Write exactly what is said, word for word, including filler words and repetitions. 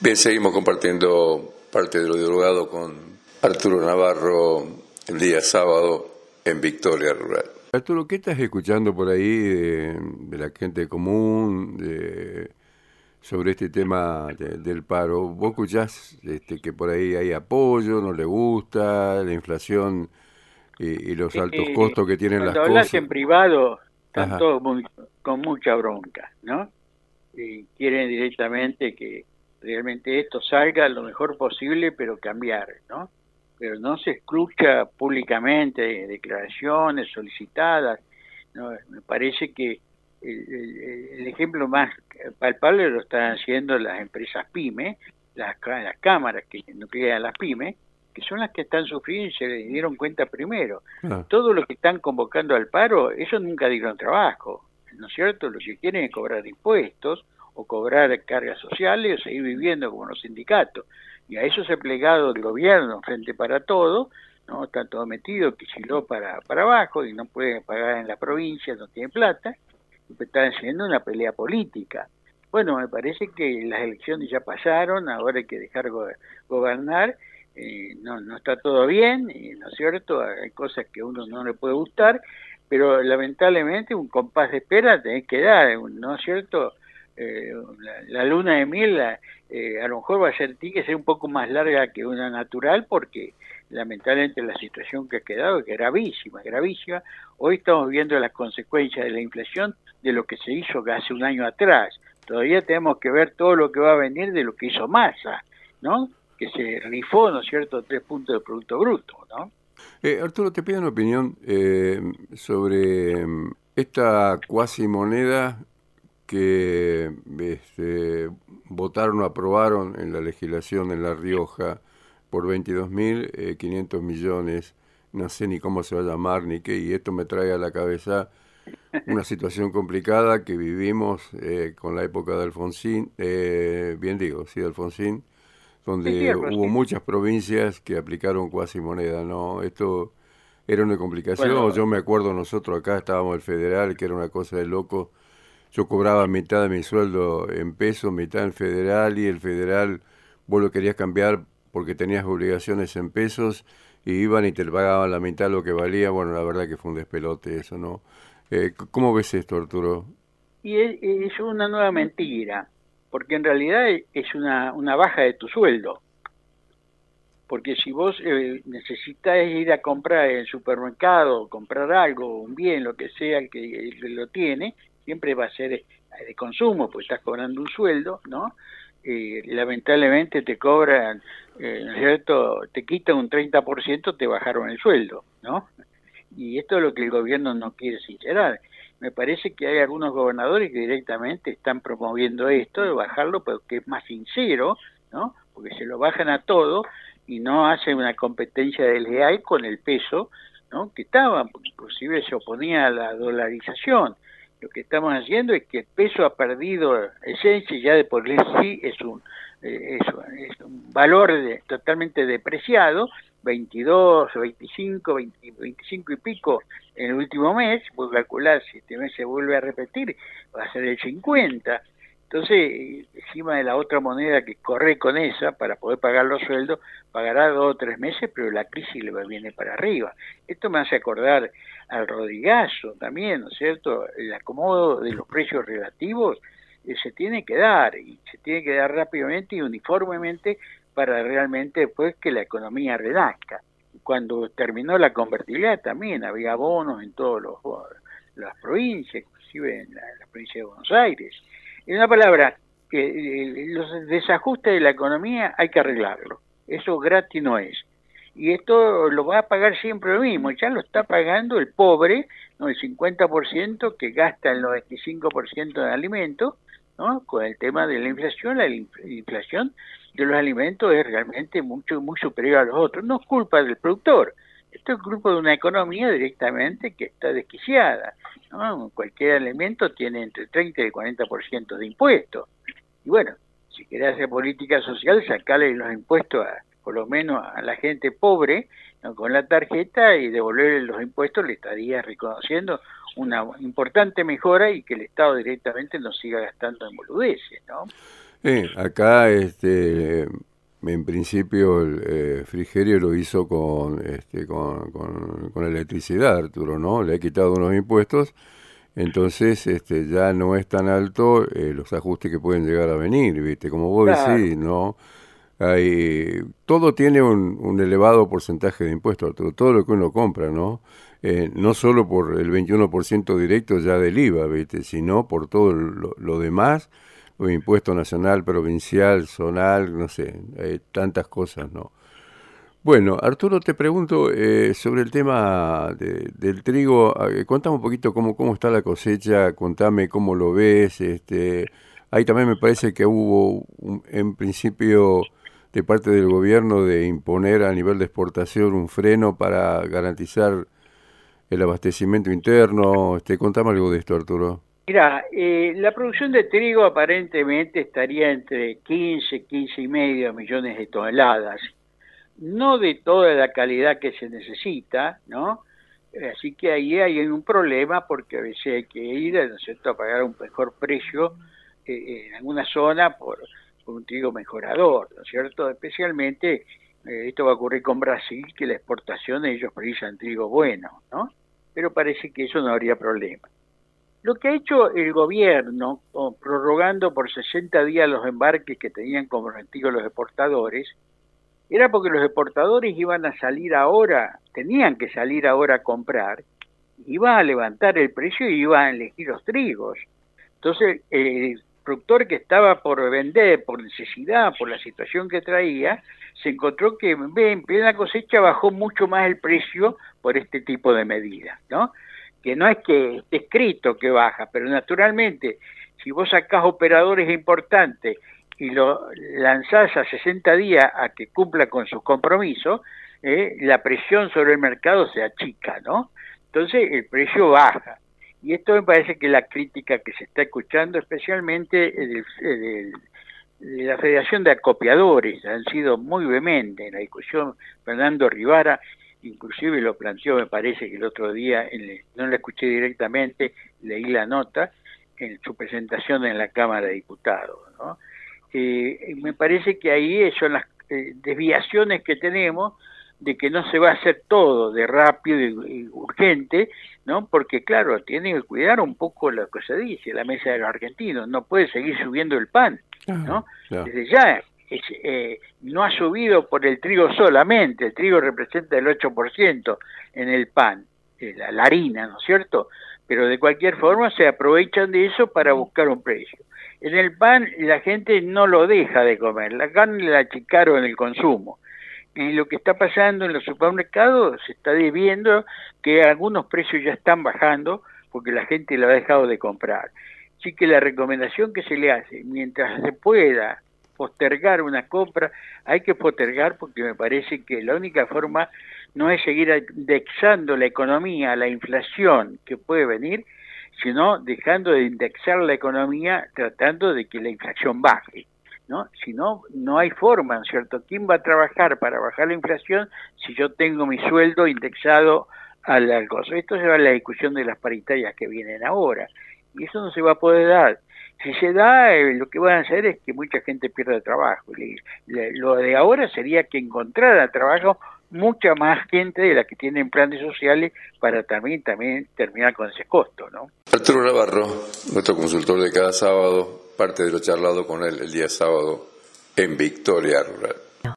Bien, seguimos compartiendo parte de lo dialogado con Arturo Navarro el día sábado en Victoria Rural. Arturo, ¿qué estás escuchando por ahí de, de la gente común de, sobre este tema de, del paro? ¿Vos escuchás este, que por ahí hay apoyo, no le gusta, la inflación y, y los altos Eh, costos que tienen las cuando hablas cosas? en privado, están Ajá. todos muy, con mucha bronca, ¿no? Y quieren directamente que realmente esto salga lo mejor posible, pero cambiar, ¿no? Pero no se escucha públicamente declaraciones solicitadas, ¿no? Me parece que el, el- el ejemplo más palpable lo están haciendo las empresas pyme, las, ca- las cámaras que nuclean las pymes, que son las que están sufriendo y se dieron cuenta primero. Ah, Todos los que están convocando al paro, ellos nunca dieron trabajo, ¿no es cierto? Lo que quieren es cobrar impuestos o cobrar cargas sociales o seguir viviendo como los sindicatos. Y a eso se ha plegado el gobierno frente para todo, ¿no? Está todo metido, que chiló para, para abajo y no pueden pagar en la provincia, no tienen plata, y están haciendo una pelea política. Bueno, me parece que las elecciones ya pasaron, ahora hay que dejar go gobernar, eh, no, no está todo bien, eh, ¿no es cierto? Hay cosas que a uno no le puede gustar, pero lamentablemente un compás de espera tenés que dar, ¿no es cierto? Eh, la, la luna de miel la, eh, a lo mejor va a ser tiene que ser un poco más larga que una natural porque lamentablemente la situación que ha quedado es gravísima, gravísima. Hoy estamos viendo las consecuencias de la inflación de lo que se hizo hace un año atrás. Todavía tenemos que ver todo lo que va a venir de lo que hizo Massa, ¿no? Que se rifó, ¿no es cierto?, tres puntos de Producto Bruto, ¿no? Eh, Arturo, te pido una opinión eh, sobre mm, esta cuasi moneda que este, votaron o aprobaron en la legislación en La Rioja por veintidós mil quinientos millones, no sé ni cómo se va a llamar ni qué, y esto me trae a la cabeza una situación complicada que vivimos eh, con la época de Alfonsín, eh, bien digo, sí, de Alfonsín, Sí, sí, donde hubo Rosy. muchas provincias que aplicaron cuasi moneda, ¿no? Esto era una complicación. Bueno, Yo me acuerdo, nosotros acá estábamos el federal, que era una cosa de loco. Yo cobraba mitad de mi sueldo en pesos, mitad en federal, y el federal vos lo querías cambiar porque tenías obligaciones en pesos y iban y te pagaban la mitad de lo que valía. Bueno, la verdad que fue un despelote eso, ¿no? Eh, ¿Cómo ves esto, Arturo? y es, es una nueva mentira, porque en realidad es una, una baja de tu sueldo. Porque si vos eh, necesitas ir a comprar en el supermercado, comprar algo, un bien, lo que sea que lo tiene, siempre va a ser eh, de consumo, pues estás cobrando un sueldo, ¿no? Eh, lamentablemente te cobran, eh, ¿no es cierto? Te quitan un treinta por ciento, te bajaron el sueldo, ¿no? Y esto es lo que el gobierno no quiere sincerar. Me parece que hay algunos gobernadores que directamente están promoviendo esto, de bajarlo, porque es más sincero, ¿no? Porque se lo bajan a todo y no hacen una competencia desleal con el peso, ¿no? Que estaba, porque inclusive se oponía a la dolarización. Lo que estamos haciendo es que el peso ha perdido esencia y ya de por sí es un, eh, es, es un valor de, totalmente depreciado, veintidós, veinticinco, veinte, veinticinco y pico en el último mes, pues calcular si este mes se vuelve a repetir, va a ser el cincuenta. Entonces, encima de la otra moneda que corre con esa para poder pagar los sueldos, pagará dos o tres meses, pero la crisis le viene para arriba. Esto me hace acordar al Rodigazo también, ¿no es cierto? El acomodo de los precios relativos eh, se tiene que dar, y se tiene que dar rápidamente y uniformemente para realmente después que la economía renazca. Cuando terminó la convertibilidad también había bonos en todas las provincias, inclusive en la, en la provincia de Buenos Aires. En una palabra, que eh, los desajustes de la economía hay que arreglarlo. Eso gratis no es. Y esto lo va a pagar siempre lo mismo. Ya lo está pagando el pobre, ¿no? El cincuenta por ciento que gasta el noventa y cinco por ciento de alimentos, ¿no? Con el tema de la inflación, la inflación de los alimentos es realmente mucho muy superior a los otros. No es culpa del productor. Esto es culpa de una economía directamente que está desquiciada, ¿no? Cualquier alimento tiene entre treinta y el cuarenta por ciento de impuestos. Y bueno, si querés hacer política social, sacarle los impuestos a, por lo menos a la gente pobre, ¿no? Con la tarjeta, y devolverle los impuestos le estaría reconociendo una importante mejora y que el Estado directamente no siga gastando en boludeces, ¿no? Eh, acá, este, en principio, el eh, Frigerio lo hizo con, este, con, con, con electricidad, Arturo, ¿no? Le ha quitado unos impuestos, entonces este, ya no es tan alto eh, los ajustes que pueden llegar a venir, ¿viste? Como vos Claro. decís, ¿no? Hay, todo tiene un, un elevado porcentaje de impuestos, Arturo, todo lo que uno compra, ¿no? Eh, no solo por el veintiuno por ciento directo ya del I V A, ¿viste? Sino por todo lo, lo demás, o impuesto nacional, provincial, zonal, no sé, hay tantas cosas, ¿no? Bueno, Arturo, te pregunto eh, sobre el tema de, del trigo. Eh, contame un poquito cómo, cómo está la cosecha, contame cómo lo ves. Este, ahí también me parece que hubo, un, en principio, de parte del gobierno de imponer a nivel de exportación un freno para garantizar el abastecimiento interno. Este, contame algo de esto, Arturo. Mira, eh, la producción de trigo aparentemente estaría entre quince, quince y medio millones de toneladas. No de toda la calidad que se necesita, ¿no? Así que ahí hay un problema porque a veces hay que ir, ¿no es cierto?, a pagar un mejor precio eh, en alguna zona por, por un trigo mejorador, ¿no es cierto? Especialmente eh, esto va a ocurrir con Brasil, que la exportación ellos precisan trigo bueno, ¿no? Pero parece que eso no habría problema. Lo que ha hecho el gobierno, prorrogando por sesenta días los embarques que tenían comprometidos los exportadores, era porque los exportadores iban a salir ahora, tenían que salir ahora a comprar, iban a levantar el precio y iban a elegir los trigos. Entonces, el productor que estaba por vender, por necesidad, por la situación que traía, se encontró que en plena cosecha bajó mucho más el precio por este tipo de medidas, ¿no? Que no es que esté escrito que baja, pero naturalmente, si vos sacás operadores importantes y lo lanzás a sesenta días a que cumpla con sus compromisos, eh, la presión sobre el mercado se achica, ¿no? Entonces el precio baja. Y esto me parece que la crítica que se está escuchando, especialmente del, del, de la Federación de Acopiadores, han sido muy vehementes en la discusión. Fernando Rivara inclusive lo planteó, me parece que el otro día, en, no lo escuché directamente, leí la nota, en su presentación en la Cámara de Diputados, ¿no? Eh, me parece que ahí son las eh, desviaciones que tenemos de que no se va a hacer todo de rápido y, y urgente, ¿no? Porque claro, tiene que cuidar un poco lo que se dice, la mesa de los argentinos, no puede seguir subiendo el pan, ¿no? Claro. Desde ya es, eh, no ha subido por el trigo solamente, el trigo representa el ocho por ciento en el pan, eh, la, la harina, ¿no es cierto? Pero de cualquier forma se aprovechan de eso para buscar un precio. En el pan la gente no lo deja de comer, la carne la achicaron en el consumo. Y lo que está pasando en los supermercados se está viendo que algunos precios ya están bajando porque la gente lo ha dejado de comprar. Así que la recomendación que se le hace, mientras se pueda postergar una compra, hay que postergar porque me parece que la única forma no es seguir indexando la economía a la inflación que puede venir, sino dejando de indexar la economía tratando de que la inflación baje, ¿no? Si no, no hay forma, ¿no es cierto? ¿Quién va a trabajar para bajar la inflación si yo tengo mi sueldo indexado al, al costo? Esto se va a la discusión de las paritarias que vienen ahora, y eso no se va a poder dar. Si se da, eh, lo que van a hacer es que mucha gente pierda trabajo. Le, le, lo de ahora sería que encontrara trabajo mucha más gente de la que tienen planes sociales para también, también terminar con ese costo, ¿no? Arturo Navarro, nuestro consultor de cada sábado, parte de lo charlado con él el día sábado en Victoria Rural.